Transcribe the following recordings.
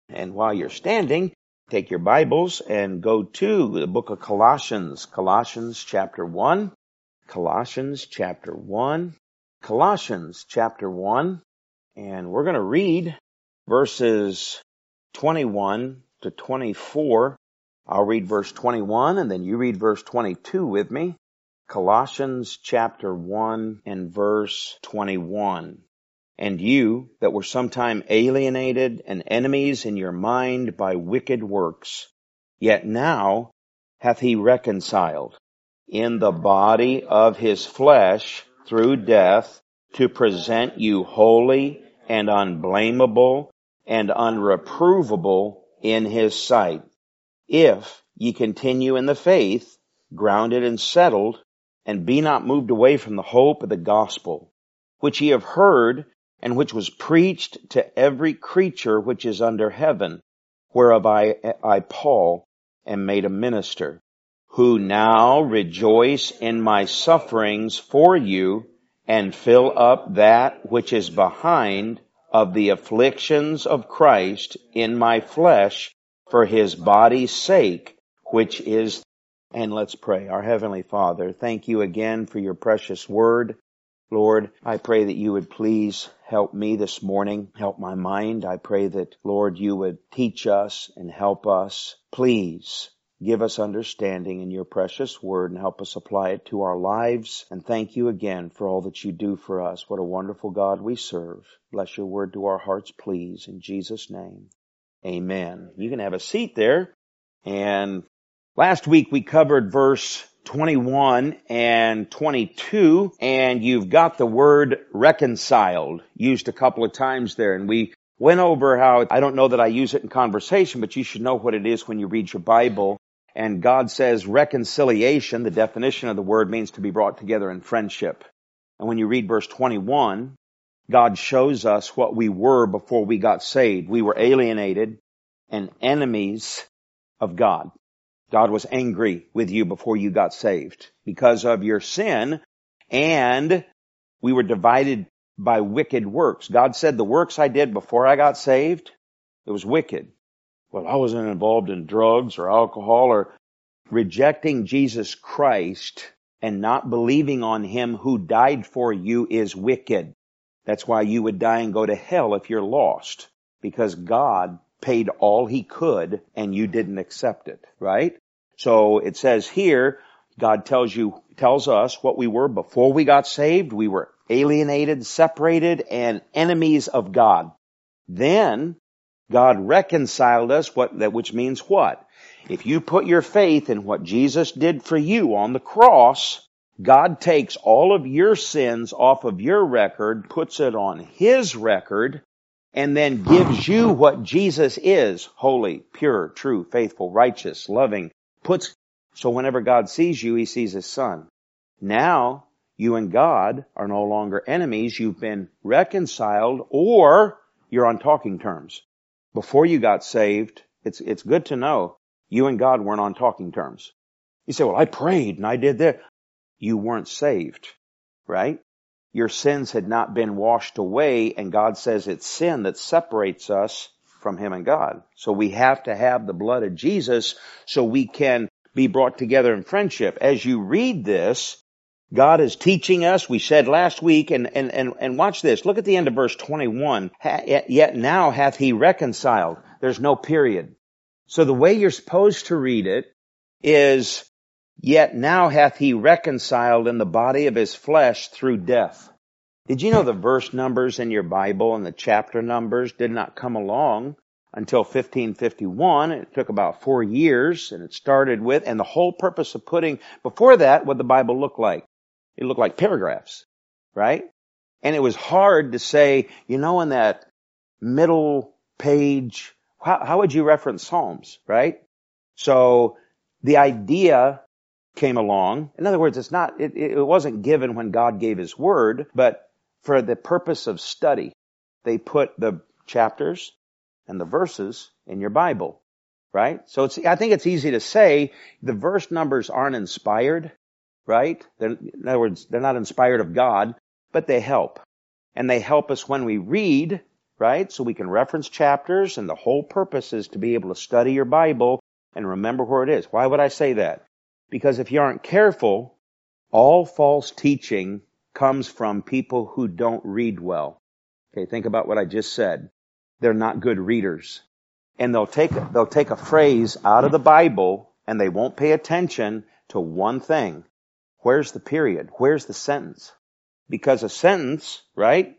And while you're standing, take your Bibles and go to the book of Colossians. Colossians chapter 1. Colossians chapter 1. Colossians chapter 1. And we're going to read verses 21 to 24. I'll read verse 21 and then you read verse 22 with me. Colossians chapter 1 and verse 21. And you that were sometime alienated and enemies in your mind by wicked works, yet now hath he reconciled in the body of his flesh through death to present you holy and unblameable and unreprovable in his sight. If ye continue in the faith, grounded and settled, and be not moved away from the hope of the gospel, which ye have heard, and which was preached to every creature which is under heaven, whereof I Paul, am made a minister, who now rejoice in my sufferings for you, and fill up that which is behind of the afflictions of Christ in my flesh for his body's sake, which is. And let's pray. Our Heavenly Father, thank you again for your precious word. Lord, I pray that you would please help me this morning, help my mind. I pray that, Lord, you would teach us and help us. Please give us understanding in your precious word and help us apply it to our lives. And thank you again for all that you do for us. What a wonderful God we serve. Bless your word to our hearts, please. In Jesus' name, amen. You can have a seat there. And last week we covered verse 21 and 22, and you've got the word reconciled used a couple of times there. And we went over how, I don't know that I use it in conversation, but you should know what it is when you read your Bible. And God says reconciliation, the definition of the word, means to be brought together in friendship. And when you read verse 21, God shows us what we were before we got saved. We were alienated and enemies of God. God was angry with you before you got saved because of your sin, and we were divided by wicked works. God said, the works I did before I got saved, it was wicked. Well, I wasn't involved in drugs or alcohol or rejecting Jesus Christ and not believing on him who died for you is wicked. That's why you would die and go to hell if you're lost, because God paid all he could and you didn't accept it, right? So it says here, God tells us what we were before we got saved. We were alienated, separated, and enemies of God. Then God reconciled us, which means what? If you put your faith in what Jesus did for you on the cross, God takes all of your sins off of your record, puts it on his record, and then gives you what Jesus is: holy, pure, true, faithful, righteous, loving. So whenever God sees you, he sees his son. Now, you and God are no longer enemies. You've been reconciled, or you're on talking terms. Before you got saved, it's good to know you and God weren't on talking terms. You say, well, I prayed and I did that. You weren't saved, right? Your sins had not been washed away, and God says it's sin that separates us from him and God. So we have to have the blood of Jesus so we can be brought together in friendship. As you read this, God is teaching us. We said last week, and watch this. Look at the end of verse 21. Yet now hath he reconciled. There's no period. So the way you're supposed to read it is, yet now hath he reconciled in the body of his flesh through death. Did you know the verse numbers in your Bible and the chapter numbers did not come along until 1551? It took about 4 years, and it started with, and the whole purpose of putting, before that, what the Bible looked like. It looked like paragraphs, right? And it was hard to say, in that middle page, how would you reference Psalms, right? So the idea came along. In other words, it wasn't given when God gave his word, but for the purpose of study, they put the chapters and the verses in your Bible, right? So I think it's easy to say the verse numbers aren't inspired, right? In other words, they're not inspired of God, but they help. And they help us when we read right? So we can reference chapters, and the whole purpose is to be able to study your Bible and remember where it is. Why would I say that? Because if you aren't careful, all false teaching comes from people who don't read well. Okay, think about what I just said. They're not good readers. And they'll take a phrase out of the Bible and they won't pay attention to one thing. Where's the period? Where's the sentence? Because a sentence, right?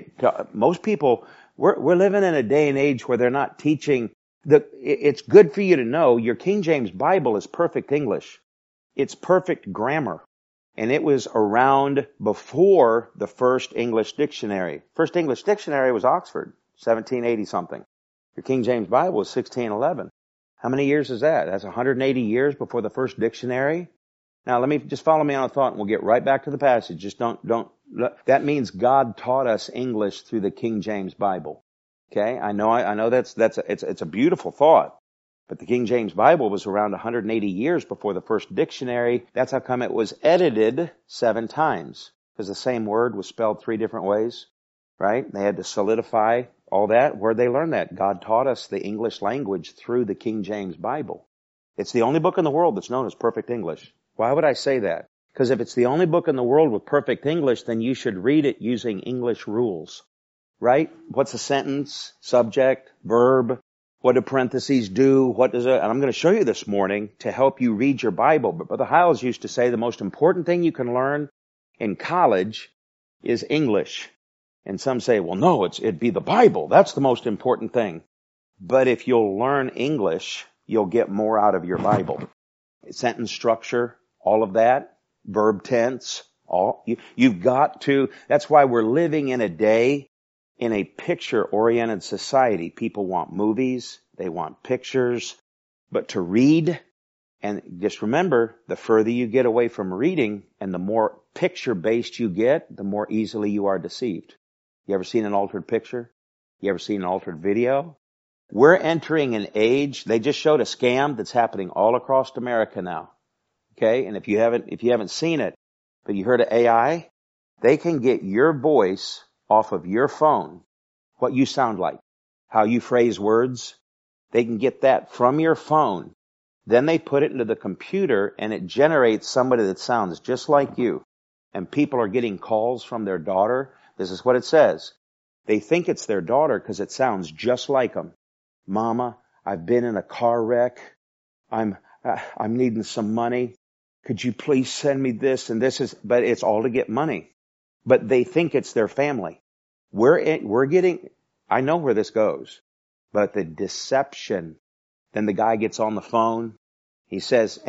Most people, we're living in a day and age where they're not teaching. It's good for you to know your King James Bible is perfect English. It's perfect grammar. And it was around before the first English dictionary. First English dictionary was Oxford, 1780 something. Your King James Bible was 1611. How many years is that? That's 180 years before the first dictionary. Now let me just follow me on a thought and we'll get right back to the passage. Just don't, that means God taught us English through the King James Bible. Okay? I know it's a beautiful thought. But the King James Bible was around 180 years before the first dictionary. That's how come it was edited 7 times. Because the same word was spelled 3 different ways, right? They had to solidify all that. Where'd they learn that? God taught us the English language through the King James Bible. It's the only book in the world that's known as perfect English. Why would I say that? Because if it's the only book in the world with perfect English, then you should read it using English rules, right? What's a sentence, subject, verb? What do parentheses do? What does it? And I'm going to show you this morning to help you read your Bible. But Brother Hiles used to say the most important thing you can learn in college is English. And some say, well, no, it'd be the Bible. That's the most important thing. But if you'll learn English, you'll get more out of your Bible. Sentence structure, all of that, verb tense, you've got to. That's why we're living in a day in a picture-oriented society. People want movies, they want pictures, but to read, and just remember, the further you get away from reading and the more picture-based you get, the more easily you are deceived. You ever seen an altered picture? You ever seen an altered video? We're entering an age, they just showed a scam that's happening all across America now. Okay, and if you haven't seen it, but you heard of AI, they can get your voice off of your phone, what you sound like, how you phrase words. They can get that from your phone. Then they put it into the computer and it generates somebody that sounds just like you. And people are getting calls from their daughter. This is what it says. They think it's their daughter because it sounds just like them. Mama, I've been in a car wreck. I'm needing some money. Could you please send me this? And but it's all to get money. But they think it's their family. We're getting, I know where this goes, but the deception. Then the guy gets on the phone. He says,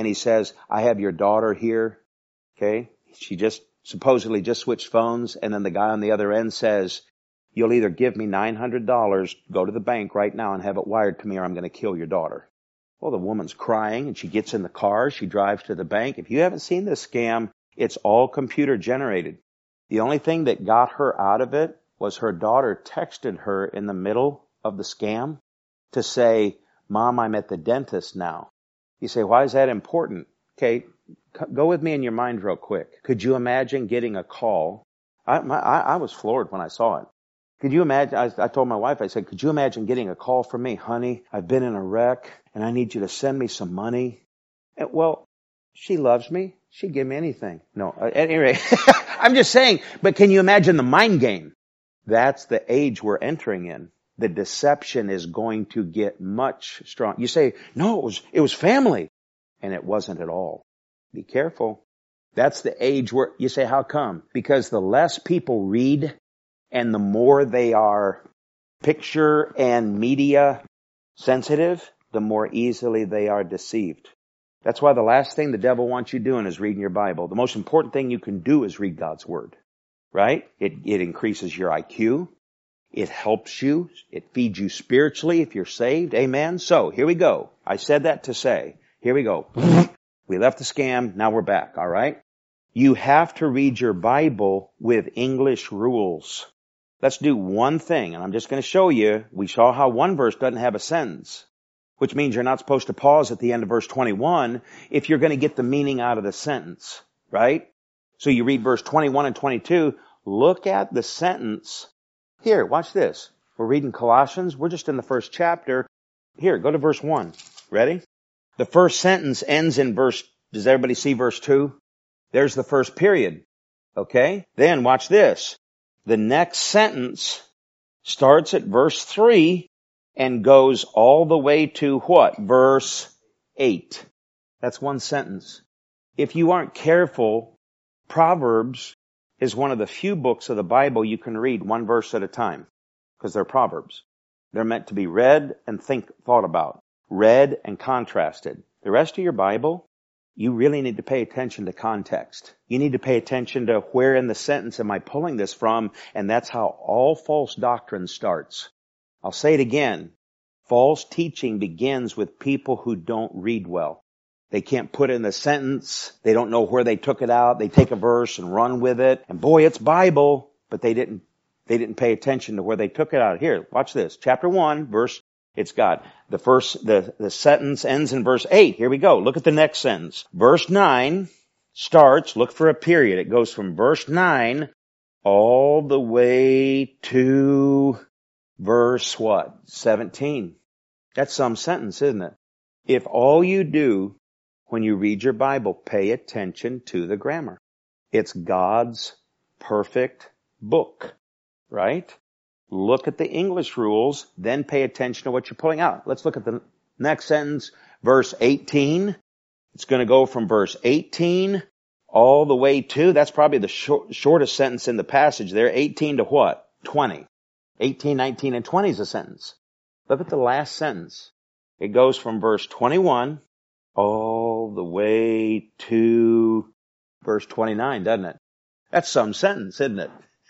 I have your daughter here. Okay. She supposedly just switched phones. And then the guy on the other end says, you'll either give me $900, go to the bank right now and have it wired to me, or I'm going to kill your daughter. Well, the woman's crying and she gets in the car. She drives to the bank. If you haven't seen this scam, it's all computer generated. The only thing that got her out of it was her daughter texted her in the middle of the scam to say, Mom, I'm at the dentist now. You say, why is that important? Okay, go with me in your mind real quick. Could you imagine getting a call? I was floored when I saw it. Could you imagine, I told my wife, I said, could you imagine getting a call from me? Honey, I've been in a wreck and I need you to send me some money. And, well, she loves me. She'd give me anything. No, anyway, I'm just saying, but can you imagine the mind game? That's the age we're entering in. The deception is going to get much stronger. You say, no, it was family. And it wasn't at all. Be careful. That's the age where you say, how come? Because the less people read and the more they are picture and media sensitive, the more easily they are deceived. That's why the last thing the devil wants you doing is reading your Bible. The most important thing you can do is read God's Word, right? It increases your IQ. It helps you. It feeds you spiritually if you're saved. Amen? So, here we go. I said that to say, here we go. We left the scam. Now we're back, all right? You have to read your Bible with English rules. Let's do one thing, and I'm just going to show you. We saw how one verse doesn't have a sentence, which means you're not supposed to pause at the end of verse 21 if you're going to get the meaning out of the sentence, right? So you read verse 21 and 22, look at the sentence. Here, watch this. We're reading Colossians. We're just in the first chapter. Here, go to verse 1. Ready? The first sentence ends in does everybody see verse 2? There's the first period. Okay? Then watch this. The next sentence starts at verse 3 and goes all the way to what? Verse 8. That's one sentence. If you aren't careful, Proverbs is one of the few books of the Bible you can read one verse at a time, because they're Proverbs. They're meant to be read and thought about, read and contrasted. The rest of your Bible, you really need to pay attention to context. You need to pay attention to where in the sentence am I pulling this from, and that's how all false doctrine starts. I'll say it again. False teaching begins with people who don't read well. They can't put in the sentence. They don't know where they took it out. They take a verse and run with it. And boy, it's Bible, but they didn't pay attention to where they took it out. Here, watch this. Chapter 1, it's got the sentence ends in verse 8. Here we go. Look at the next sentence. Verse 9 starts, look for a period. It goes from verse 9 all the way to verse what? 17. That's some sentence, isn't it? If all you do when you read your Bible, pay attention to the grammar. It's God's perfect book, right? Look at the English rules, then pay attention to what you're pulling out. Let's look at the next sentence, verse 18. It's going to go from verse 18 all the way to, that's probably the shortest sentence in the passage there, 18 to what? 20. 18, 19, and 20 is a sentence. Look at the last sentence. It goes from verse 21 all the way to verse 29, doesn't it? That's some sentence, isn't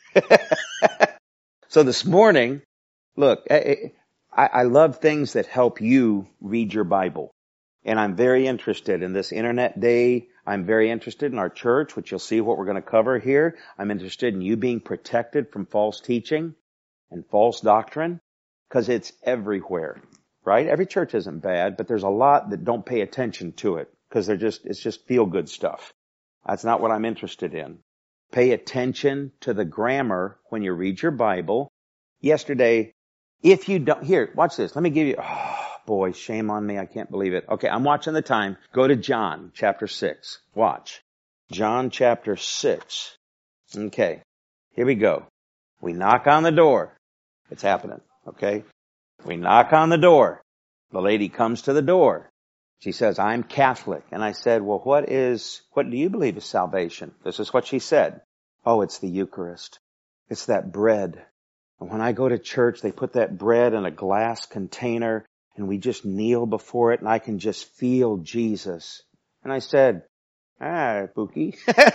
it? So this morning, look, I love things that help you read your Bible. And I'm very interested in this internet day. I'm very interested in our church, which you'll see what we're going to cover here. I'm interested in you being protected from false teaching and false doctrine, because it's everywhere. Right? Every church isn't bad, but there's a lot that don't pay attention to it because it's just feel-good stuff. That's not what I'm interested in. Pay attention to the grammar when you read your Bible. Yesterday, if you don't, here, watch this. Let me give you, oh boy, shame on me. I can't believe it. Okay, I'm watching the time. Go to John chapter 6. Watch. John chapter 6. Okay, here we go. We knock on the door. It's happening, okay? We knock on the door. The lady comes to the door. She says, I'm Catholic. And I said, well, what do you believe is salvation? This is what she said. Oh, it's the Eucharist. It's that bread. And when I go to church, they put that bread in a glass container and we just kneel before it and I can just feel Jesus. And I said, Pookie.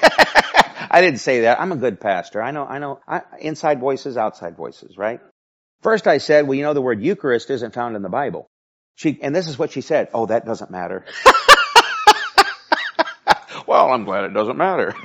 I didn't say that. I'm a good pastor. I know. Inside voices, outside voices, right? First I said, well, you know, the word Eucharist isn't found in the Bible. And this is what she said. Oh, that doesn't matter. Well, I'm glad it doesn't matter.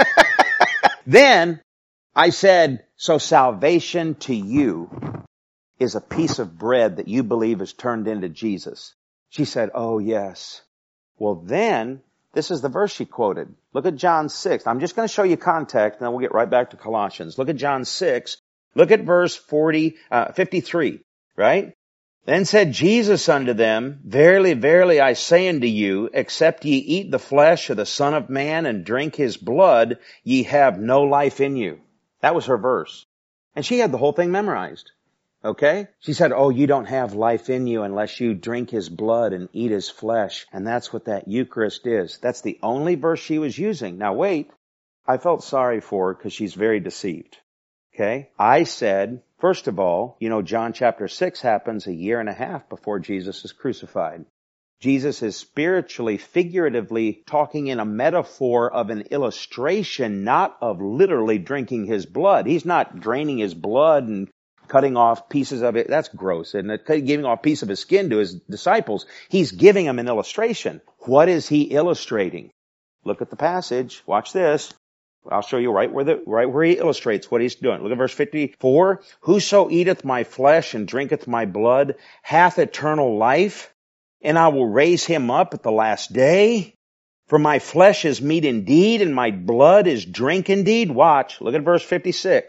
Then I said, so salvation to you is a piece of bread that you believe is turned into Jesus. She said, oh, yes. Well, then, this is the verse she quoted. Look at John 6. I'm just going to show you context, and then we'll get right back to Colossians. Look at John 6. Look at verse 53, right? Then said Jesus unto them, Verily, verily, I say unto you, except ye eat the flesh of the Son of Man and drink his blood, ye have no life in you. That was her verse. And she had the whole thing memorized. Okay? She said, oh, you don't have life in you unless you drink his blood and eat his flesh. And that's what that Eucharist is. That's the only verse she was using. Now wait, I felt sorry for her because she's very deceived. Okay? I said, first of all, you know, John chapter 6 happens a year and a half before Jesus is crucified. Jesus is spiritually, figuratively talking in a metaphor of an illustration, not of literally drinking his blood. He's not draining his blood and cutting off pieces of it. That's gross, isn't it? Giving off a piece of his skin to his disciples. He's giving them an illustration. What is he illustrating? Look at the passage. Watch this. I'll show you right where he illustrates what he's doing. Look at verse 54. Whoso eateth my flesh and drinketh my blood hath eternal life, and I will raise him up at the last day. For my flesh is meat indeed, and my blood is drink indeed. Watch. Look at verse 56.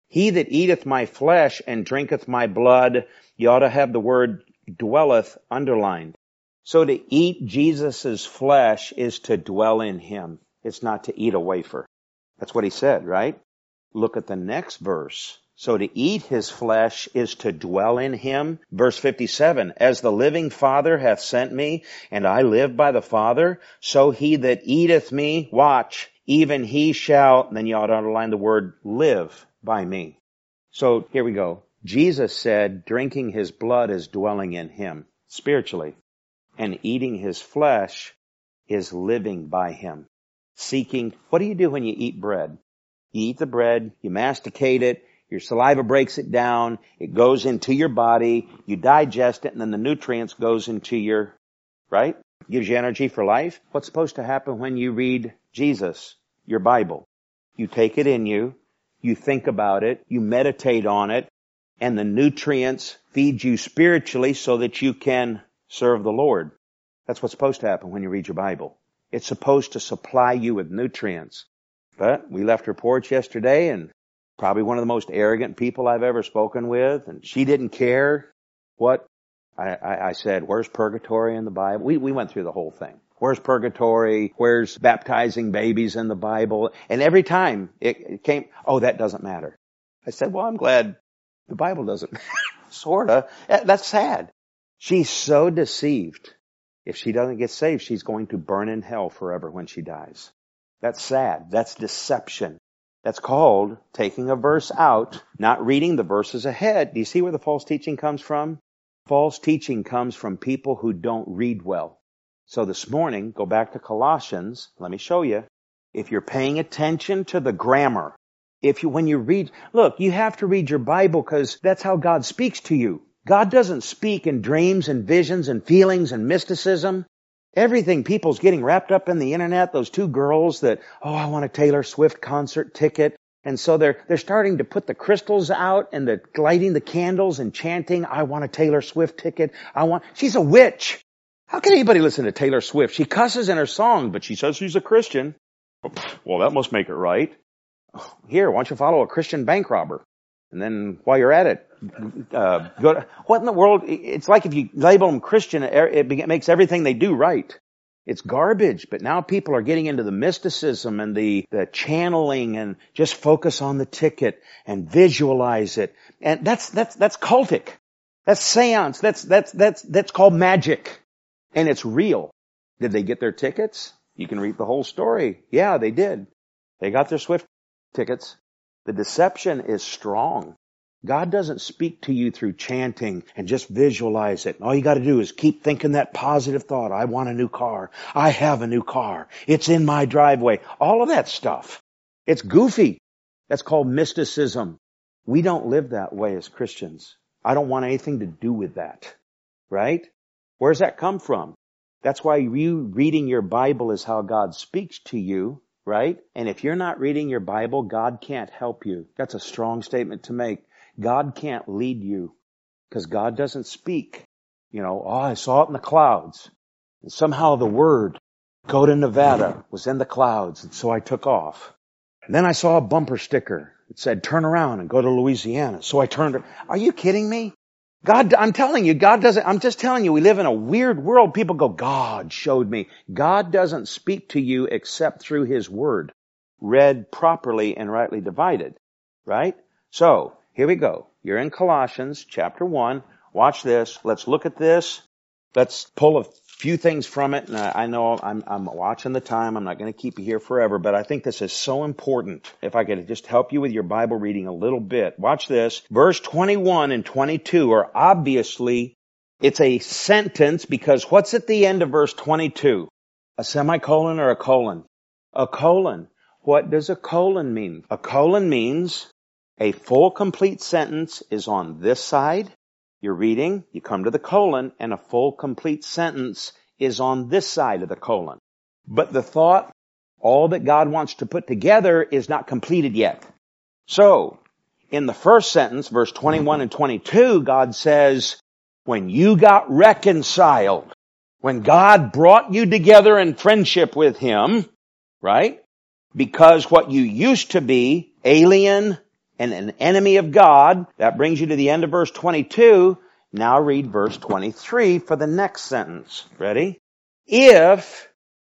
He that eateth my flesh and drinketh my blood, you ought to have the word dwelleth underlined. So to eat Jesus' flesh is to dwell in him. It's not to eat a wafer. That's what he said, right? Look at the next verse. So to eat his flesh is to dwell in him. Verse 57, as the living Father hath sent me, and I live by the Father, so he that eateth me, watch, even he shall, then you ought to underline the word live by me. So here we go. Jesus said drinking his blood is dwelling in him spiritually, and eating his flesh is living by him. Seeking, what do you do when you eat bread? You eat the bread, you masticate it, your saliva breaks it down, it goes into your body, you digest it, and then the nutrients goes into your, right? Gives you energy for life. What's supposed to happen when you read Jesus, your Bible? You take it in you, you think about it, you meditate on it, and the nutrients feed you spiritually so that you can serve the Lord. That's what's supposed to happen when you read your Bible. It's supposed to supply you with nutrients. But we left her porch yesterday, and probably one of the most arrogant people I've ever spoken with, and she didn't care what I said. Where's purgatory in the Bible? We went through the whole thing. Where's purgatory? Where's baptizing babies in the Bible? And every time it came, oh, that doesn't matter. I said, well, I'm glad the Bible doesn't. Sorta. That's sad. She's so deceived. If she doesn't get saved, she's going to burn in hell forever when she dies. That's sad. That's deception. That's called taking a verse out, not reading the verses ahead. Do you see where the false teaching comes from? False teaching comes from people who don't read well. So this morning, go back to Colossians. Let me show you. If you're paying attention to the grammar, when you read, look, you have to read your Bible because that's how God speaks to you. God doesn't speak in dreams and visions and feelings and mysticism. Everything, people's getting wrapped up in the internet. Those two girls that, I want a Taylor Swift concert ticket. And so they're starting to put the crystals out and lighting the candles and chanting, I want a Taylor Swift ticket. She's a witch. How can anybody listen to Taylor Swift? She cusses in her song, but she says she's a Christian. Well, that must make it right. Here, why don't you follow a Christian bank robber? And then while you're at it, what in the world? It's like if you label them Christian, it makes everything they do right. It's garbage. But now people are getting into the mysticism and the channeling and just focus on the ticket and visualize it. And that's cultic. That's seance. That's called magic. And it's real. Did they get their tickets? You can read the whole story. Yeah, they did. They got their Swift tickets. The deception is strong. God doesn't speak to you through chanting and just visualize it. All you got to do is keep thinking that positive thought. I want a new car. I have a new car. It's in my driveway. All of that stuff. It's goofy. That's called mysticism. We don't live that way as Christians. I don't want anything to do with that. Right? Where's that come from? That's why you reading your Bible is how God speaks to you. Right? And if you're not reading your Bible, God can't help you. That's a strong statement to make. God can't lead you because God doesn't speak. I saw it in the clouds. And somehow the word, go to Nevada, was in the clouds. And so I took off. And then I saw a bumper sticker. It said, turn around and go to Louisiana. So I turned. Are you kidding me? God, I'm telling you, God doesn't, I'm just telling you, we live in a weird world. People go, God showed me. God doesn't speak to you except through His Word, read properly and rightly divided, right? So, here we go. You're in Colossians chapter 1. Watch this. Let's look at this. Let's pull a few things from it. And I know I'm watching the time. I'm not going to keep you here forever, but I think this is so important. If I could just help you with your Bible reading a little bit. Watch this. Verse 21 and 22 are obviously, it's a sentence because what's at the end of verse 22? A semicolon or a colon? A colon. What does a colon mean? A colon means a full complete sentence is on this side. You're reading, you come to the colon, and a full complete sentence is on this side of the colon. But the thought, all that God wants to put together is not completed yet. So, in the first sentence, verse 21 and 22, God says, when you got reconciled, when God brought you together in friendship with Him, right? Because what you used to be, alien, and an enemy of God. That brings you to the end of verse 22. Now read verse 23 for the next sentence. Ready? Finish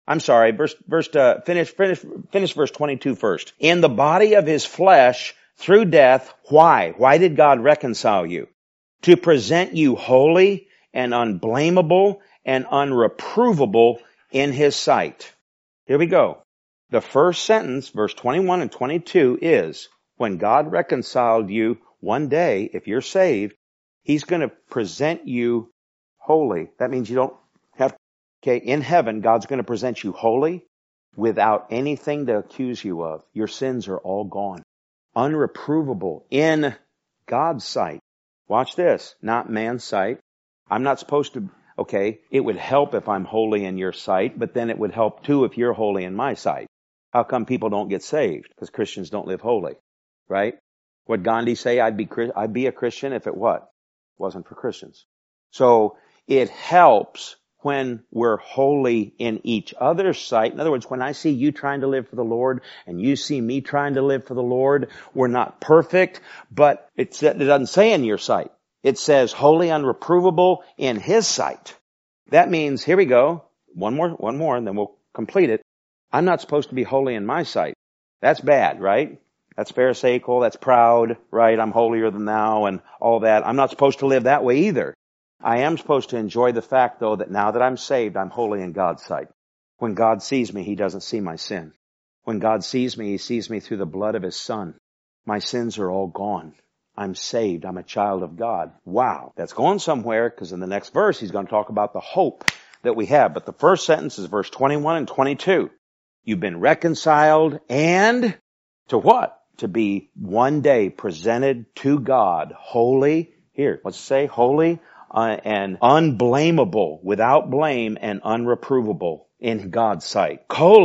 verse 22 first. In the body of his flesh through death, why? Why did God reconcile you? To present you holy and unblameable and unreprovable in his sight. Here we go. The first sentence, verse 21 and 22 is, when God reconciled you one day, if you're saved, he's going to present you holy. That means you don't have, in heaven, God's going to present you holy without anything to accuse you of. Your sins are all gone. Unreprovable in God's sight. Watch this, not man's sight. I'm not supposed to, it would help if I'm holy in your sight, but then it would help too if you're holy in my sight. How come people don't get saved? Because Christians don't live holy, right? Would Gandhi say I'd be a Christian if it what? Wasn't for Christians. So it helps when we're holy in each other's sight. In other words, when I see you trying to live for the Lord and you see me trying to live for the Lord, we're not perfect, but it doesn't say in your sight. It says holy, unreprovable in his sight. That means, here we go, one more, and then we'll complete it. I'm not supposed to be holy in my sight. That's bad, right? That's pharisaical, that's proud, right? I'm holier than thou and all that. I'm not supposed to live that way either. I am supposed to enjoy the fact, though, that now that I'm saved, I'm holy in God's sight. When God sees me, he doesn't see my sin. When God sees me, he sees me through the blood of his Son. My sins are all gone. I'm saved. I'm a child of God. Wow. That's going somewhere, because in the next verse, he's going to talk about the hope that we have. But the first sentence is verse 21 and 22. You've been reconciled and to what? To be one day presented to God holy. Here, let's say holy and unblameable, without blame and unreprovable in God's sight.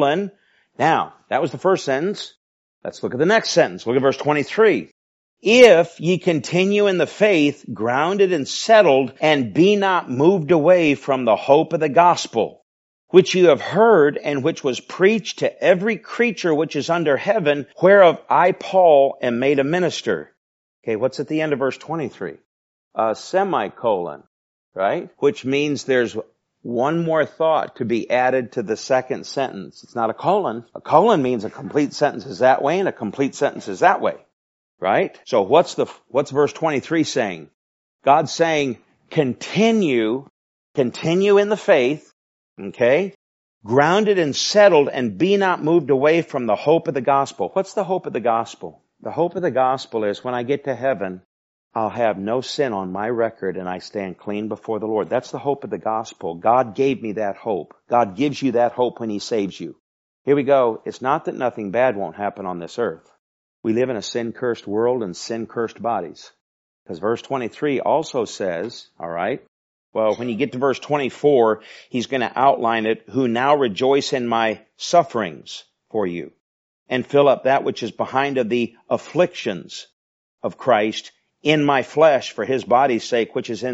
Now, that was the first sentence. Let's look at the next sentence. Look at verse 23. If ye continue in the faith, grounded and settled, and be not moved away from the hope of the gospel, which you have heard and which was preached to every creature which is under heaven, whereof I, Paul, am made a minister. Okay, what's at the end of verse 23? A semicolon, right? Which means there's one more thought to be added to the second sentence. It's not a colon. A colon means a complete sentence is that way and a complete sentence is that way, right? So what's verse 23 saying? God's saying, continue in the faith, okay? Grounded and settled and be not moved away from the hope of the gospel. What's the hope of the gospel? The hope of the gospel is when I get to heaven, I'll have no sin on my record and I stand clean before the Lord. That's the hope of the gospel. God gave me that hope. God gives you that hope when he saves you. Here we go. It's not that nothing bad won't happen on this earth. We live in a sin-cursed world and sin-cursed bodies. Because verse 23 also says, all right, well, when you get to verse 24, he's going to outline it, who now rejoice in my sufferings for you and fill up that which is behind of the afflictions of Christ in my flesh for his body's sake, which is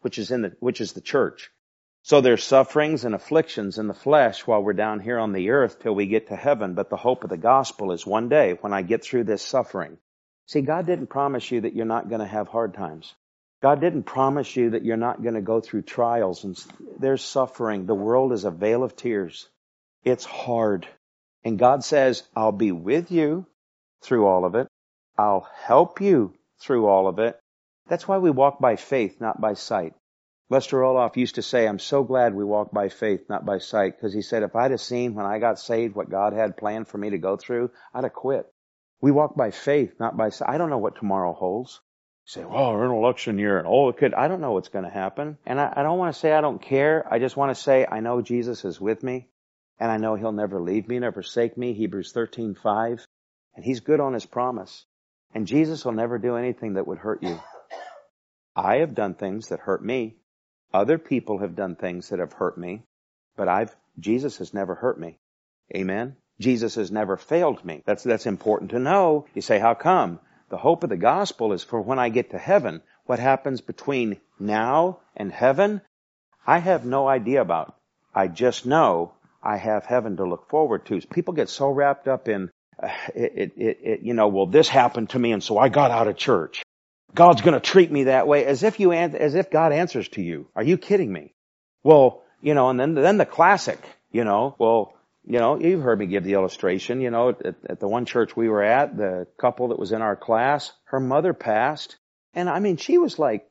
the church. So there's sufferings and afflictions in the flesh while we're down here on the earth till we get to heaven. But the hope of the gospel is one day when I get through this suffering. See, God didn't promise you that you're not going to have hard times. God didn't promise you that you're not going to go through trials and there's suffering. The world is a vale of tears. It's hard. And God says, I'll be with you through all of it. I'll help you through all of it. That's why we walk by faith, not by sight. Lester Roloff used to say, I'm so glad we walk by faith, not by sight, because he said, if I'd have seen when I got saved what God had planned for me to go through, I'd have quit. We walk by faith, not by sight. I don't know what tomorrow holds. You say, well, we're in an election year and it could. I don't know what's going to happen. And I don't want to say I don't care. I just want to say I know Jesus is with me and I know he'll never leave me, never forsake me. Hebrews 13:5. And he's good on his promise. And Jesus will never do anything that would hurt you. I have done things that hurt me. Other people have done things that have hurt me, but Jesus has never hurt me. Amen? Jesus has never failed me. That's important to know. You say, how come? The hope of the gospel is for when I get to heaven. What happens between now and heaven, I have no idea about. I just know I have heaven to look forward to. People get so wrapped up in well, this happened to me and so I got out of church. God's going to treat me that way as if God answers to you. Are you kidding me? Well, and then the classic, you've heard me give the illustration, at the one church we were at, the couple that was in our class, her mother passed. And I mean, she was like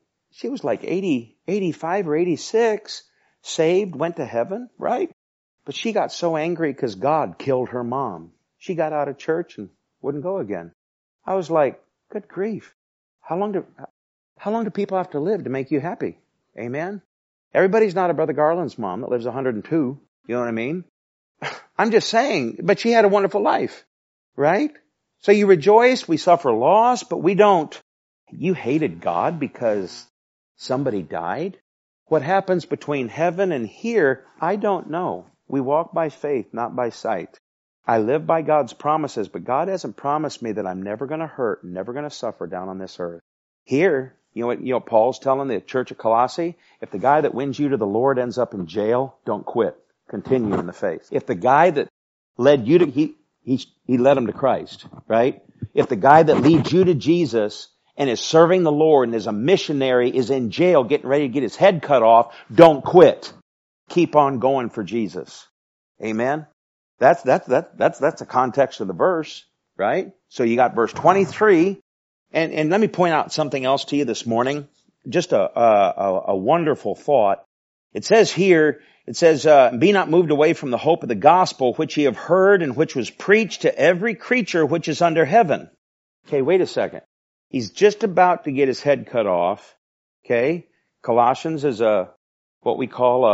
80, 85 or 86, saved, went to heaven, right? But she got so angry because God killed her mom. She got out of church and wouldn't go again. I was like, good grief. How long do people have to live to make you happy? Amen? Everybody's not a Brother Garland's mom that lives 102. You know what I mean? I'm just saying, but she had a wonderful life, right? So you rejoice, we suffer loss, but we don't. You hated God because somebody died? What happens between heaven and here, I don't know. We walk by faith, not by sight. I live by God's promises, but God hasn't promised me that I'm never going to hurt, never going to suffer down on this earth. Here, you know what Paul's telling the church of Colossae? If the guy that wins you to the Lord ends up in jail, don't quit. Continue in the faith. If the guy that led you to, he led him to Christ, right? If the guy that leads you to Jesus and is serving the Lord and is a missionary is in jail getting ready to get his head cut off, don't quit. Keep on going for Jesus. Amen? That's the context of the verse, right? So you got verse 23, and let me point out something else to you this morning. Just a wonderful thought. It says here, be not moved away from the hope of the gospel, which ye have heard and which was preached to every creature which is under heaven. Okay, wait a second. He's just about to get his head cut off. Okay, Colossians is what we call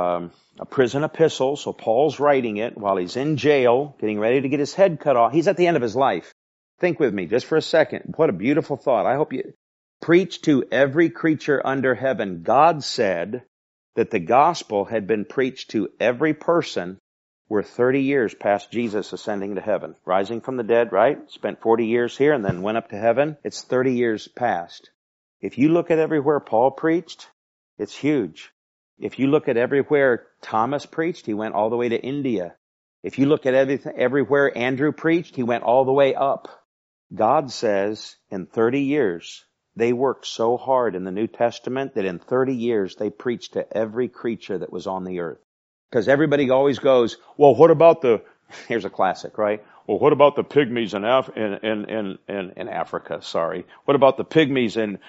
a prison epistle. So Paul's writing it while he's in jail, getting ready to get his head cut off. He's at the end of his life. Think with me just for a second. What a beautiful thought. I hope you preach to every creature under heaven. God said that the gospel had been preached to every person. We're 30 years past Jesus ascending to heaven, rising from the dead, right? Spent 40 years here and then went up to heaven. It's 30 years past. If you look at everywhere Paul preached, it's huge. If you look at everywhere Thomas preached, he went all the way to India. If you look at everywhere Andrew preached, he went all the way up. God says in 30 years, they worked so hard in the New Testament that in 30 years they preached to every creature that was on the earth. Because everybody always goes, well, what about here's a classic, right? Well, what about the pygmies in Africa? Sorry. What about the pygmies in,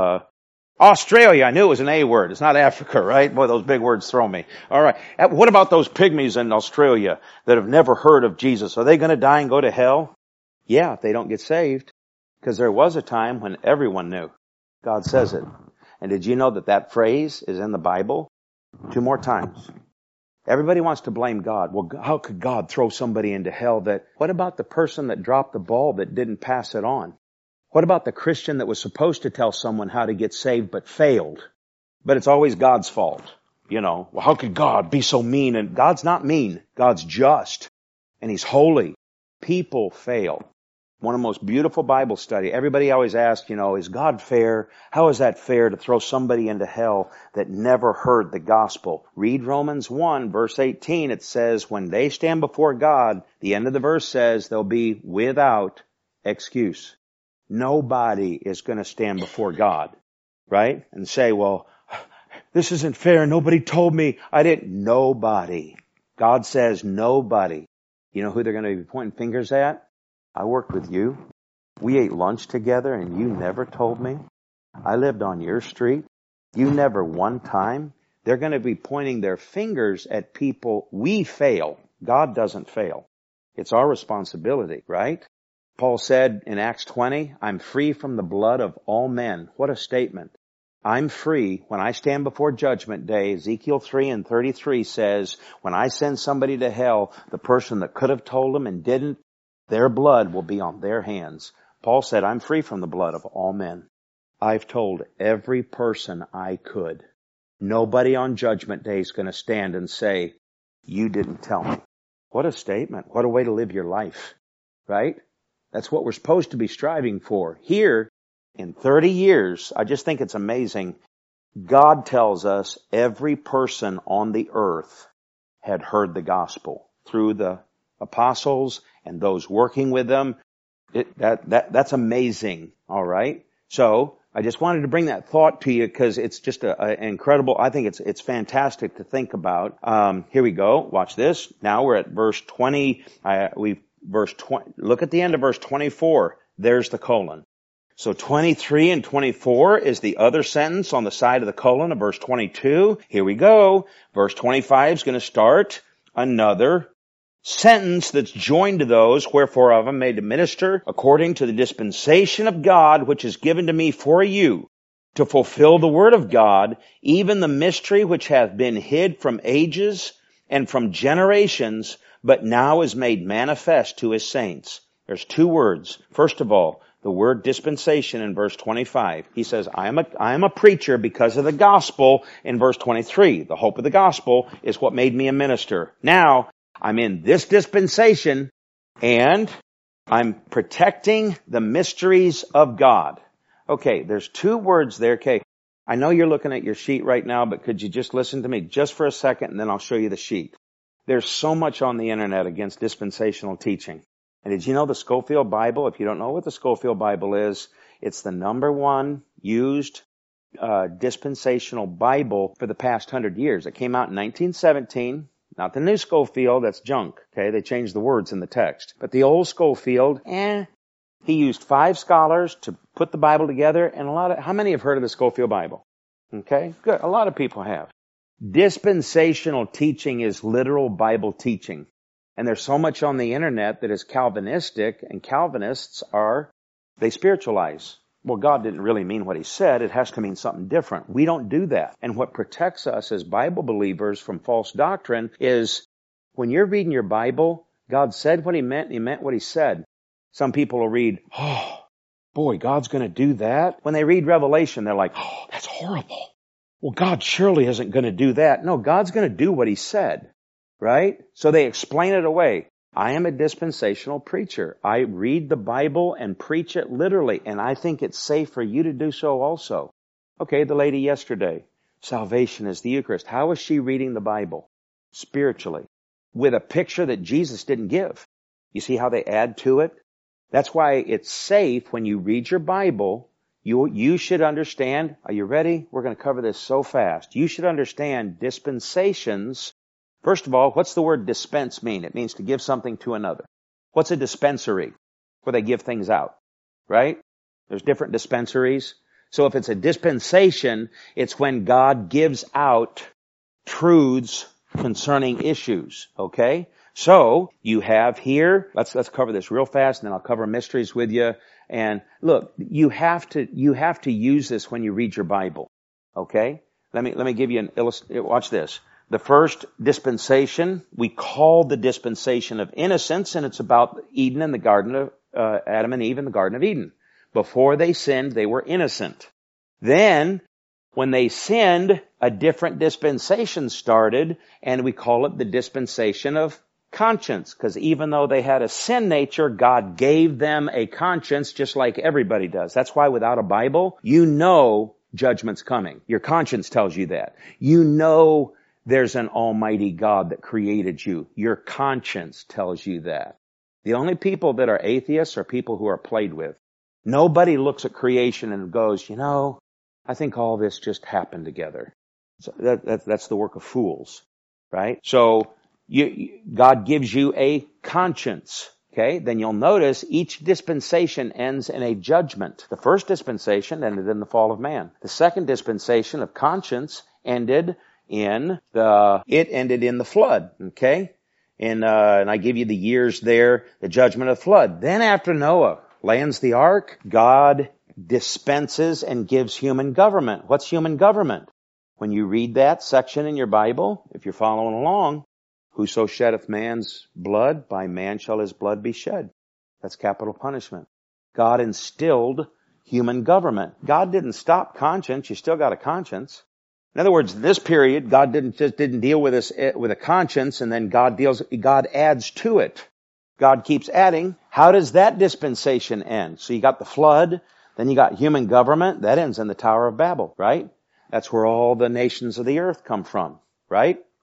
Australia? I knew it was an A word. It's not Africa, right? Boy, those big words throw me. All right. What about those pygmies in Australia that have never heard of Jesus? Are they going to die and go to hell? Yeah, if they don't get saved. Because there was a time when everyone knew. God says it. And did you know that phrase is in the Bible 2 more times? Everybody wants to blame God. Well, how could God throw somebody into hell what about the person that dropped the ball that didn't pass it on? What about the Christian that was supposed to tell someone how to get saved but failed? But it's always God's fault. Well, how could God be so mean? And God's not mean. God's just. And He's holy. People fail. One of the most beautiful Bible study. Everybody always asks, is God fair? How is that fair to throw somebody into hell that never heard the gospel? Read Romans 1, verse 18. It says, when they stand before God, the end of the verse says they'll be without excuse. Nobody is going to stand before God, right? And say, well, this isn't fair. Nobody told me. I didn't. Nobody. God says nobody. You know who they're going to be pointing fingers at? I worked with you. We ate lunch together and you never told me. I lived on your street. You never one time. They're going to be pointing their fingers at people. We fail. God doesn't fail. It's our responsibility, right? Paul said in Acts 20, I'm free from the blood of all men. What a statement. I'm free when I stand before judgment day. Ezekiel 3:33 says, when I send somebody to hell, the person that could have told them and didn't, their blood will be on their hands. Paul said, I'm free from the blood of all men. I've told every person I could. Nobody on judgment day is going to stand and say, you didn't tell me. What a statement. What a way to live your life, right? That's what we're supposed to be striving for. Here, in 30 years, I just think it's amazing. God tells us every person on the earth had heard the gospel through the apostles and those working with them. That's amazing. All right. So I just wanted to bring that thought to you because it's just an incredible. I think it's fantastic to think about. Here we go. Watch this. Now we're at verse 20. Verse 20. Look at the end of verse 24. There's the colon. So 23 and 24 is the other sentence on the side of the colon of verse 22. Here we go. Verse 25 is going to start another sentence that's joined to those, wherefore I am made a minister according to the dispensation of God, which is given to me for you, to fulfill the word of God, even the mystery which hath been hid from ages and from generations, but now is made manifest to his saints. There's two words. First of all, the word dispensation in verse 25. He says, I am a preacher because of the gospel in verse 23. The hope of the gospel is what made me a minister. Now, I'm in this dispensation and I'm protecting the mysteries of God. Okay, there's two words there. Okay, I know you're looking at your sheet right now, but could you just listen to me just for a second and then I'll show you the sheet. There's so much on the internet against dispensational teaching. And did you know the Scofield Bible? If you don't know what the Scofield Bible is, it's the number one used dispensational Bible for the past 100 years. It came out in 1917. Not the new Scofield, that's junk. Okay, they changed the words in the text. But the old Scofield, he used 5 scholars to put the Bible together, and how many have heard of the Scofield Bible? Okay, good. A lot of people have. Dispensational teaching is literal Bible teaching. And there's so much on the internet that is Calvinistic, and Calvinists they spiritualize. Well, God didn't really mean what he said. It has to mean something different. We don't do that. And what protects us as Bible believers from false doctrine is when you're reading your Bible, God said what he meant, and he meant what he said. Some people will read, oh, boy, God's going to do that. When they read Revelation, they're like, oh, that's horrible. Well, God surely isn't going to do that. No, God's going to do what he said, right? So they explain it away. I am a dispensational preacher. I read the Bible and preach it literally, and I think it's safe for you to do so also. Okay, the lady yesterday, salvation is the Eucharist. How is she reading the Bible? Spiritually, with a picture that Jesus didn't give. You see how they add to it? That's why it's safe when you read your Bible. You should understand, are you ready? We're going to cover this so fast. You should understand dispensations. First of all, what's the word dispense mean? It means to give something to another. What's a dispensary? Where they give things out, right? There's different dispensaries. So if it's a dispensation, it's when God gives out truths concerning issues, okay? So you have here, let's cover this real fast and then I'll cover mysteries with you. And look, you have to use this when you read your Bible, okay? Let me give you an illustration. Watch this. The first dispensation, we call the dispensation of innocence, and it's about Eden and the Garden of Adam and Eve in the Garden of Eden. Before they sinned, they were innocent. Then, when they sinned, a different dispensation started, and we call it the dispensation of conscience, because even though they had a sin nature, God gave them a conscience just like everybody does. That's why without a Bible, you know judgment's coming. Your conscience tells you that. You know there's an almighty God that created you. Your conscience tells you that. The only people that are atheists are people who are played with. Nobody looks at creation and goes, I think all this just happened together. So that's the work of fools, right? So God gives you a conscience, okay? Then you'll notice each dispensation ends in a judgment. The first dispensation ended in the fall of man. The second dispensation of conscience ended in the flood, okay? And I give you the years there, the judgment of the flood. Then after Noah lands the ark, God dispenses and gives human government. What's human government? When you read that section in your Bible, if you're following along, whoso sheddeth man's blood, by man shall his blood be shed. That's capital punishment. God instilled human government. God didn't stop conscience. You still got a conscience. In other words, in this period, God didn't deal with us with a conscience, and then God adds to it. God keeps adding. How does that dispensation end? So you got the flood, then you got human government. That ends in the Tower of Babel, right? That's where all the nations of the earth come from, right?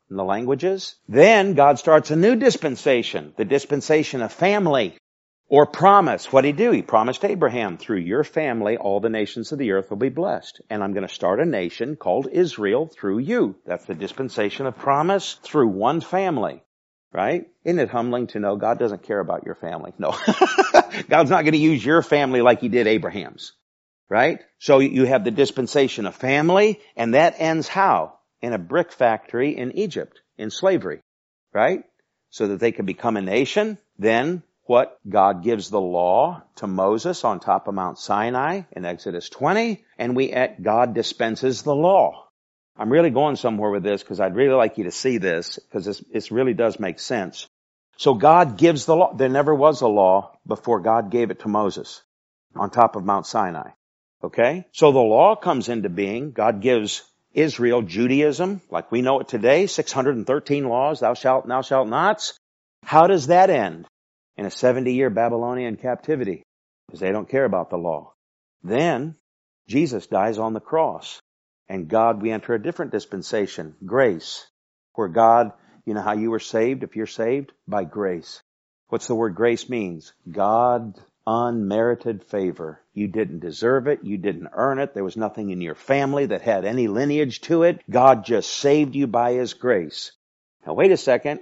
in the languages. Then God starts a new dispensation, the dispensation of family or promise. What did he do? He promised Abraham, through your family, all the nations of the earth will be blessed. And I'm going to start a nation called Israel through you. That's the dispensation of promise through one family. Right? Isn't it humbling to know God doesn't care about your family? No. God's not going to use your family like he did Abraham's. Right? So you have the dispensation of family, and that ends how? In a brick factory in Egypt, in slavery. Right? So that they could become a nation. Then what? God gives the law to Moses on top of Mount Sinai in Exodus 20, and God dispenses the law. I'm really going somewhere with this because I'd really like you to see this because this really does make sense. So God gives the law. There never was a law before God gave it to Moses on top of Mount Sinai. Okay? So the law comes into being. God gives Israel Judaism like we know it today, 613 laws, thou shalt nots. How does that end? In a 70-year Babylonian captivity because they don't care about the law. Then Jesus dies on the cross. And God, we enter a different dispensation, grace, where God, you know how you were saved if you're saved? By grace. What's the word grace means? God, unmerited favor. You didn't deserve it. You didn't earn it. There was nothing in your family that had any lineage to it. God just saved you by his grace. Now wait a second.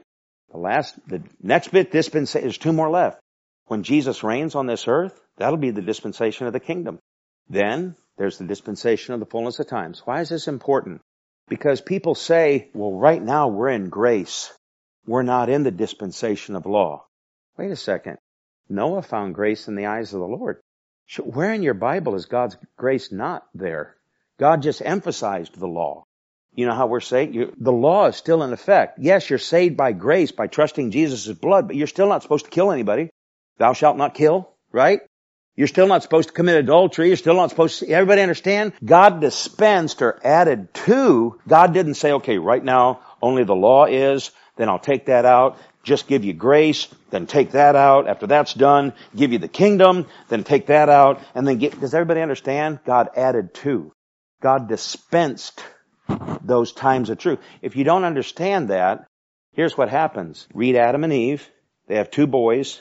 The next bit dispensation, there's two more left. When Jesus reigns on this earth, that'll be the dispensation of the kingdom. Then there's the dispensation of the fullness of times. Why is this important? Because people say, well, right now we're in grace. We're not in the dispensation of law. Wait a second. Noah found grace in the eyes of the Lord. Where in your Bible is God's grace not there? God just emphasized the law. You know how we're saying? The law is still in effect. Yes, you're saved by grace, by trusting Jesus' blood, but you're still not supposed to kill anybody. Thou shalt not kill, right? You're still not supposed to commit adultery. You're still not supposed to... Everybody understand? God dispensed or added to. God didn't say, okay, right now only the law is, then I'll take that out, just give you grace, then take that out. After that's done, give you the kingdom, then take that out, and then does everybody understand? God added to. God dispensed those times of truth. If you don't understand that, here's what happens. Read Adam and Eve. They have two boys.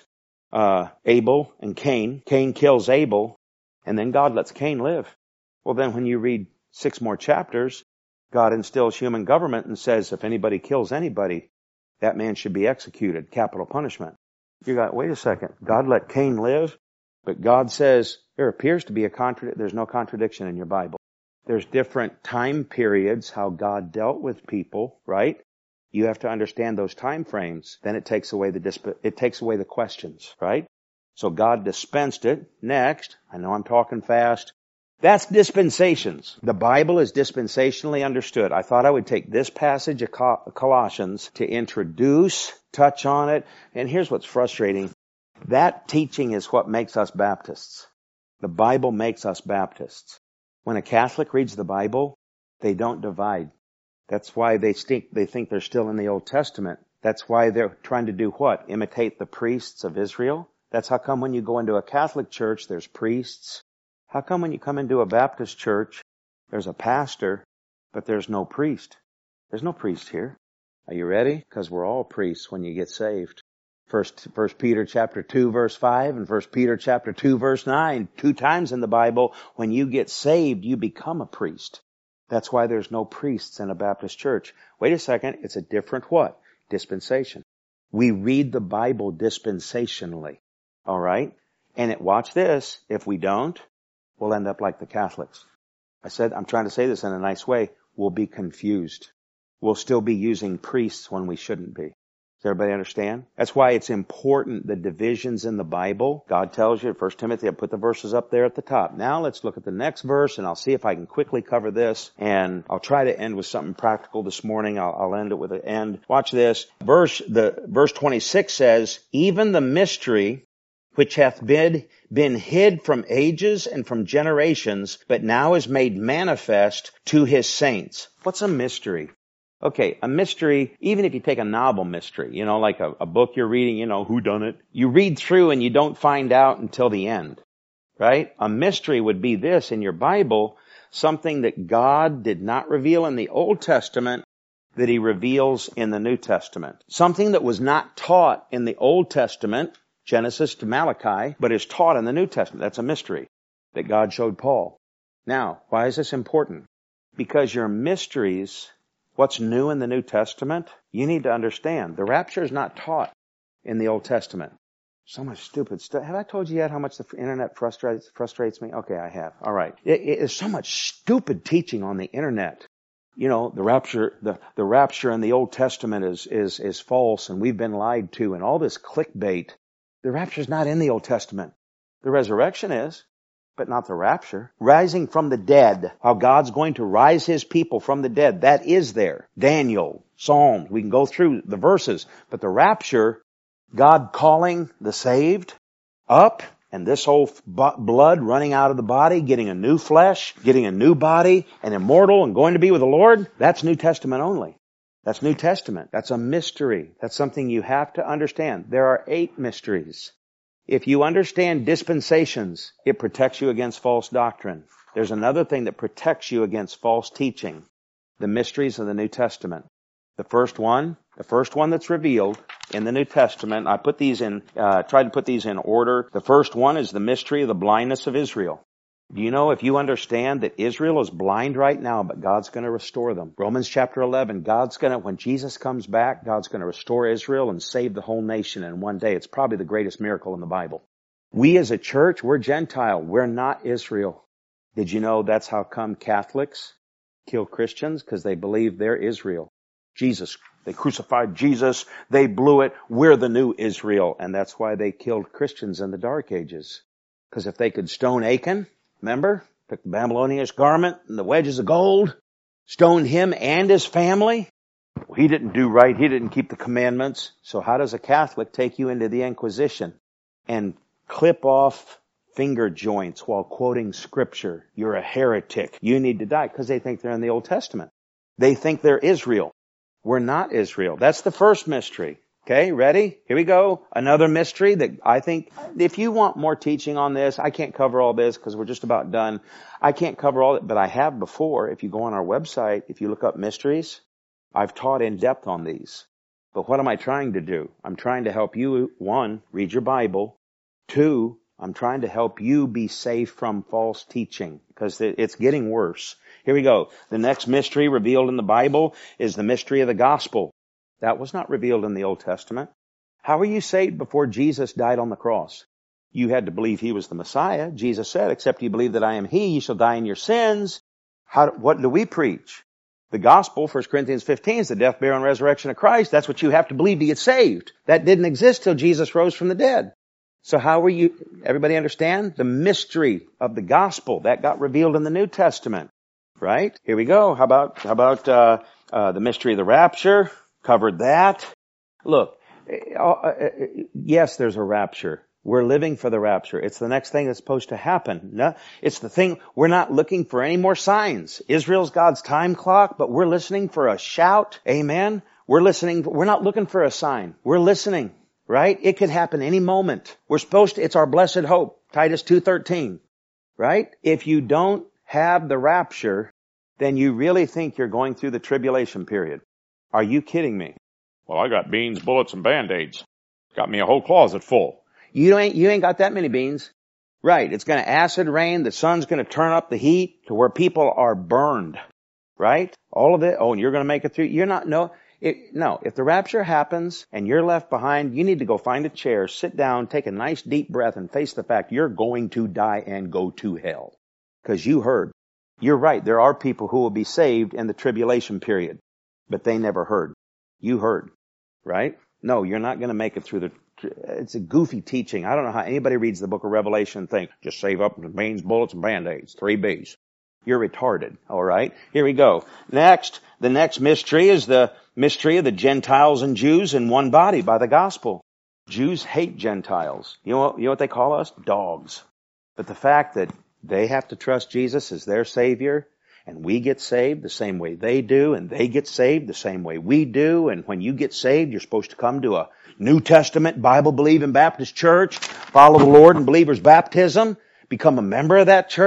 Abel and Cain. Cain kills Abel, and then God lets Cain live. Well, then when you read 6 more chapters, God instills human government and says if anybody kills anybody, that man should be executed, capital punishment. You got, wait a second, God let Cain live, but God says there appears to be there's no contradiction in your Bible. There's different time periods how God dealt with people, right? You have to understand those time frames. Then it takes away the questions, right? So God dispensed it. Next, I know I'm talking fast. That's dispensations. The Bible is dispensationally understood. I thought I would take this passage of Colossians to introduce, touch on it. And here's what's frustrating. That teaching is what makes us Baptists. The Bible makes us Baptists. When a Catholic reads the Bible, they don't divide. That's why they think they're still in the Old Testament. That's why they're trying to do what? Imitate the priests of Israel? That's how come when you go into a Catholic church, there's priests. How come when you come into a Baptist church, there's a pastor, but there's no priest? There's no priest here. Are you ready? Because we're all priests when you get saved. First Peter chapter 2 verse 5 and 1 Peter chapter 2 verse 9. 2 times in the Bible, when you get saved, you become a priest. That's why there's no priests in a Baptist church. Wait a second, it's a different what? Dispensation. We read the Bible dispensationally. All right? And watch this, if we don't, we'll end up like the Catholics. I'm trying to say this in a nice way, we'll be confused. We'll still be using priests when we shouldn't be. Does everybody understand? That's why it's important, the divisions in the Bible. God tells you, 1 Timothy, I put the verses up there at the top. Now let's look at the next verse, and I'll see if I can quickly cover this, and I'll try to end with something practical this morning. I'll end it with an end. Watch this. Verse 26 says, even the mystery which hath been hid from ages and from generations, but now is made manifest to his saints. What's a mystery? Okay, a mystery, even if you take a novel mystery, like a book you're reading, whodunit, you read through and you don't find out until the end, right? A mystery would be this in your Bible, something that God did not reveal in the Old Testament, that he reveals in the New Testament. Something that was not taught in the Old Testament, Genesis to Malachi, but is taught in the New Testament. That's a mystery that God showed Paul. Now, why is this important? Because your mysteries, what's new in the New Testament, you need to understand. The rapture is not taught in the Old Testament. So much stupid stuff. Have I told you yet how much the internet frustrates me? Okay, I have. All right. There's so much stupid teaching on the internet. You know, the rapture in the Old Testament is false and we've been lied to and all this clickbait. The rapture's not in the Old Testament. The resurrection is, but not the rapture. Rising from the dead, how God's going to rise his people from the dead, that is there. Daniel, Psalms, we can go through the verses, but the rapture, God calling the saved up, and this whole blood running out of the body, getting a new flesh, getting a new body, and immortal, and going to be with the Lord, that's New Testament only. That's New Testament. That's a mystery. That's something you have to understand. There are 8 mysteries. If you understand dispensations, it protects you against false doctrine. There's another thing that protects you against false teaching. The mysteries of the New Testament. The first one that's revealed in the New Testament, I put these in, tried to put these in order. The first one is the mystery of the blindness of Israel. Do you know, if you understand that Israel is blind right now, but God's going to restore them? Romans chapter 11, when Jesus comes back, God's going to restore Israel and save the whole nation in one day. It's probably the greatest miracle in the Bible. We as a church, we're Gentile. We're not Israel. Did you know that's how come Catholics kill Christians? Because they believe they're Israel. Jesus, they crucified Jesus, they blew it, we're the new Israel. And that's why they killed Christians in the Dark Ages. Because if they could stone Achan, remember, took the Babylonian garment and the wedges of gold, stoned him and his family. Well, he didn't do right, he didn't keep the commandments. So how does a Catholic take you into the Inquisition and clip off finger joints while quoting Scripture? You're a heretic, you need to die, because they think they're in the Old Testament. They think they're Israel. We're not Israel. That's the first mystery. Okay, ready? Here we go. Another mystery that I think, if you want more teaching on this, I can't cover all this because we're just about done. I can't cover all it, but I have before. If you go on our website, if you look up mysteries, I've taught in depth on these. But what am I trying to do? I'm trying to help you, 1, read your Bible. 2, I'm trying to help you be safe from false teaching because it's getting worse. Here we go. The next mystery revealed in the Bible is the mystery of the gospel. That was not revealed in the Old Testament. How were you saved before Jesus died on the cross? You had to believe he was the Messiah. Jesus said, except you believe that I am he, you shall die in your sins. What do we preach? The gospel, 1 Corinthians 15, is the death, burial, and resurrection of Christ. That's what you have to believe to get saved. That didn't exist till Jesus rose from the dead. So how were you, everybody understand? The mystery of the gospel, that got revealed in the New Testament. Right? Here we go. How about the mystery of the rapture? Covered that. Look, yes, there's a rapture. We're living for the rapture. It's the next thing that's supposed to happen. No, it's the thing, we're not looking for any more signs. Israel's God's time clock, but we're listening for a shout. Amen? We're not looking for a sign. We're listening. Right? It could happen any moment. It's our blessed hope. Titus 2:13. Right? If you don't have the rapture, then you really think you're going through the tribulation period. Are you kidding me? Well, I got beans, bullets, and Band-Aids. Got me a whole closet full. You ain't got that many beans. Right. It's going to acid rain. The sun's going to turn up the heat to where people are burned. Right? All of it. Oh, and you're going to make it through. No, if the rapture happens and you're left behind, you need to go find a chair, sit down, take a nice deep breath, and face the fact you're going to die and go to hell. Because you heard. You're right. There are people who will be saved in the tribulation period. But they never heard. You heard. Right? No, you're not going to make it through it's a goofy teaching. I don't know how anybody reads the book of Revelation and thinks, just save up the beans, bullets, and Band-Aids. 3 Bs. You're retarded. All right? Here we go. Next, the next mystery is the mystery of the Gentiles and Jews in one body by the gospel. Jews hate Gentiles. You know what they call us? Dogs. But the fact that they have to trust Jesus as their Savior, and we get saved the same way they do, and they get saved the same way we do, and when you get saved, you're supposed to come to a New Testament, Bible-believing Baptist church, follow the Lord in believer's baptism, become a member of that church,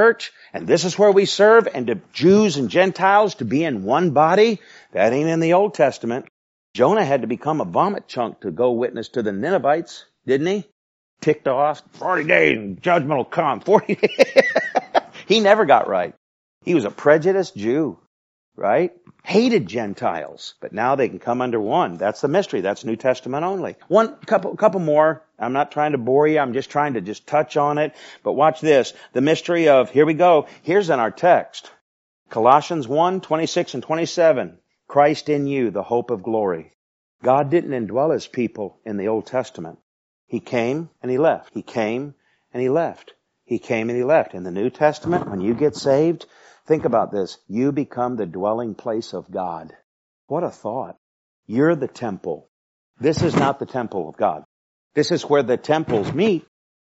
And this is where we serve, and to Jews and Gentiles to be in one body. That ain't in the Old Testament. Jonah had to become a vomit chunk to go witness to the Ninevites, didn't he? Ticked off, 40 days and judgment will come. 40 days. He never got right. He was a prejudiced Jew, right? Hated Gentiles, but now they can come under one. That's the mystery. That's New Testament only. Couple more. I'm not trying to bore you. I'm just trying to touch on it. But watch this. The mystery of, here we go. Here's in our text. Colossians 1:26 and 27. Christ in you, the hope of glory. God didn't indwell his people in the Old Testament. He came and he left. He came and he left. He came and he left. In the New Testament, when you get saved, think about this. You become the dwelling place of God. What a thought. You're the temple. This is not the temple of God. This is where the temples meet.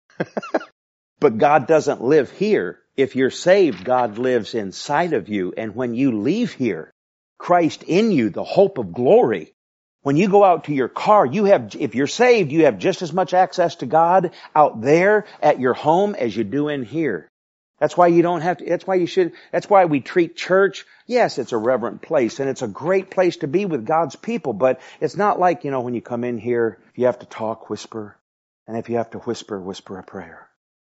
But God doesn't live here. If you're saved, God lives inside of you. And when you leave here, Christ in you, the hope of glory. When you go out to your car, if you're saved, you have just as much access to God out there at your home as you do in here. That's why you don't have to, that's why we treat church, yes, it's a reverent place and it's a great place to be with God's people, but it's not like, when you come in here, you have to talk, whisper, and if you have to whisper a prayer.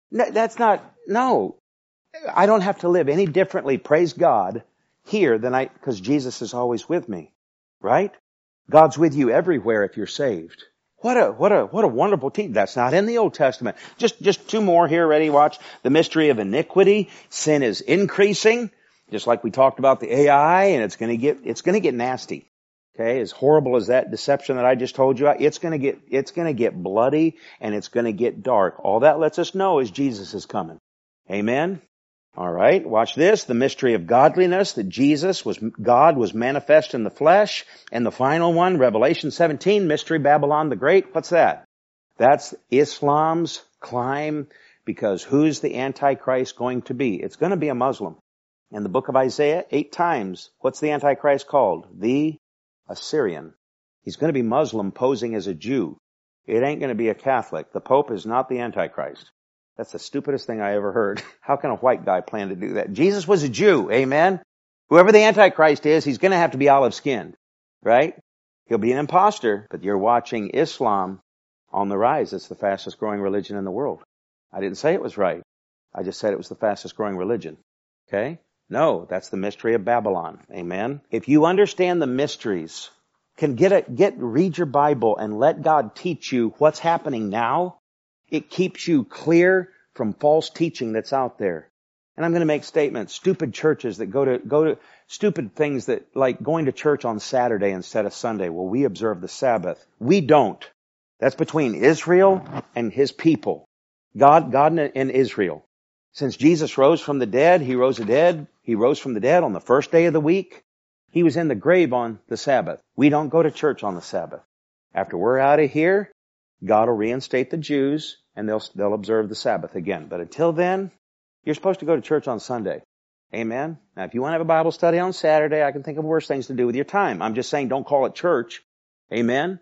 No, I don't have to live any differently, praise God, here because Jesus is always with me, right? God's with you everywhere if you're saved. What a wonderful teaching. That's not in the Old Testament. Just two more here. Ready? Watch. The mystery of iniquity. Sin is increasing. Just like we talked about the AI, and it's gonna get nasty. Okay? As horrible as that deception that I just told you, it's gonna get bloody and it's gonna get dark. All that lets us know is Jesus is coming. Amen? All right, watch this. The mystery of godliness, that God was manifest in the flesh. And the final one, Revelation 17, mystery Babylon the Great. What's that? That's Islam's climb, because who's the Antichrist going to be? It's going to be a Muslim. In the book of Isaiah, 8 times, what's the Antichrist called? The Assyrian. He's going to be Muslim posing as a Jew. It ain't going to be a Catholic. The Pope is not the Antichrist. That's the stupidest thing I ever heard. How can a white guy plan to do that? Jesus was a Jew, amen? Whoever the Antichrist is, he's going to have to be olive-skinned, right? He'll be an imposter, but you're watching Islam on the rise. It's the fastest growing religion in the world. I didn't say it was right. I just said it was the fastest growing religion, okay? No, that's the mystery of Babylon, amen? If you understand the mysteries, read your Bible and let God teach you what's happening now. It keeps you clear from false teaching that's out there. And I'm going to make statements. Stupid churches that go to stupid things that, like going to church on Saturday instead of Sunday. Well, we observe the Sabbath. We don't. That's between Israel and his people. God and Israel. Since Jesus rose from the dead, he rose from the dead on the first day of the week. He was in the grave on the Sabbath. We don't go to church on the Sabbath. After we're out of here, God will reinstate the Jews, and they'll observe the Sabbath again. But until then, you're supposed to go to church on Sunday. Amen? Now, if you want to have a Bible study on Saturday, I can think of worse things to do with your time. I'm just saying don't call it church. Amen?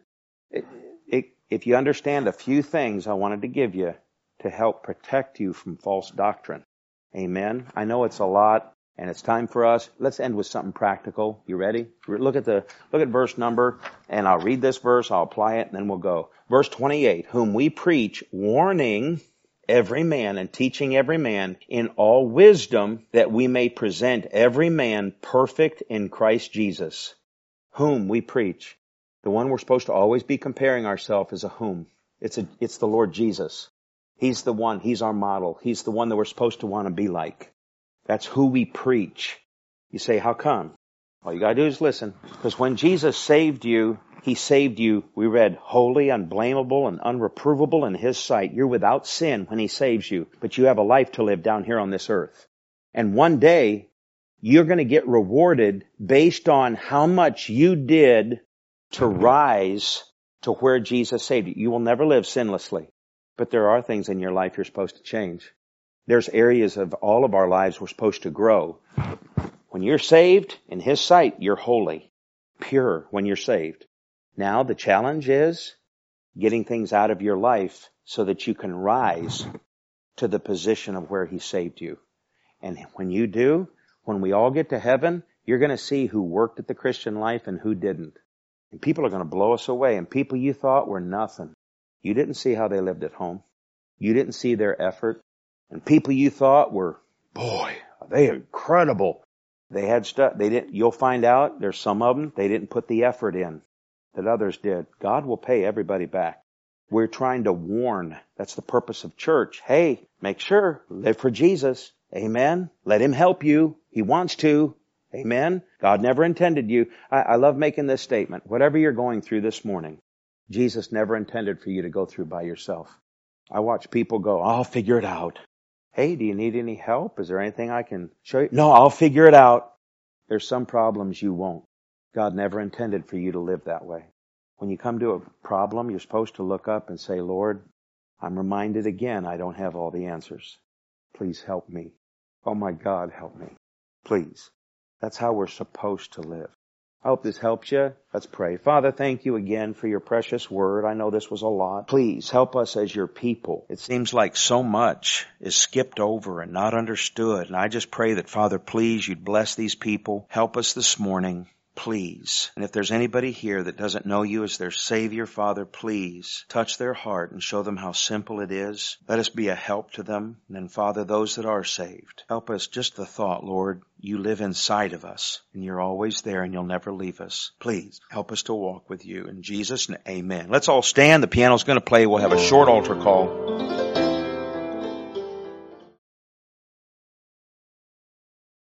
If you understand a few things I wanted to give you to help protect you from false doctrine. Amen? I know it's a lot, and it's time for us. Let's end with something practical. You ready? Look at verse number, and I'll read this verse, I'll apply it, and then we'll go. Verse 28, whom we preach, warning every man and teaching every man in all wisdom, that we may present every man perfect in Christ Jesus. Whom we preach. The one we're supposed to always be comparing ourselves is a whom. It's the Lord Jesus. He's the one. He's our model. He's the one that we're supposed to want to be like. That's who we preach. You say, how come? All you got to do is listen. Because when Jesus saved you, he saved you, we read, holy, unblameable, and unreprovable in his sight. You're without sin when he saves you, but you have a life to live down here on this earth. And one day, you're going to get rewarded based on how much you did to rise to where Jesus saved you. You will never live sinlessly, but there are things in your life you're supposed to change. There's areas of all of our lives we're supposed to grow. When you're saved, in his sight, you're holy, pure when you're saved. Now, the challenge is getting things out of your life so that you can rise to the position of where he saved you. And when you do, when we all get to heaven, you're going to see who worked at the Christian life and who didn't. And people are going to blow us away. And people you thought were nothing. You didn't see how they lived at home. You didn't see their effort. And people you thought were, boy, they are incredible. They had stuff. You'll find out there's some of them, they didn't put the effort in that others did. God will pay everybody back. We're trying to warn. That's the purpose of church. Hey, make sure, live for Jesus. Amen. Let Him help you. He wants to. Amen. God never intended you. I love making this statement. Whatever you're going through this morning, Jesus never intended for you to go through by yourself. I watch people go, I'll figure it out. Hey, do you need any help? Is there anything I can show you? No, I'll figure it out. There's some problems you won't. God never intended for you to live that way. When you come to a problem, you're supposed to look up and say, Lord, I'm reminded again I don't have all the answers. Please help me. Oh my God, help me. Please. That's how we're supposed to live. I hope this helps you. Let's pray. Father, thank you again for your precious word. I know this was a lot. Please help us as your people. It seems like so much is skipped over and not understood. And I just pray that, Father, please, you'd bless these people. Help us this morning. Please. And if there's anybody here that doesn't know you as their Savior, Father, please touch their heart and show them how simple it is. Let us be a help to them. And then, Father, those that are saved, help us just the thought, Lord, you live inside of us and you're always there and you'll never leave us. Please help us to walk with you. In Jesus' name, amen. Let's all stand. The piano's going to play. We'll have a short altar call.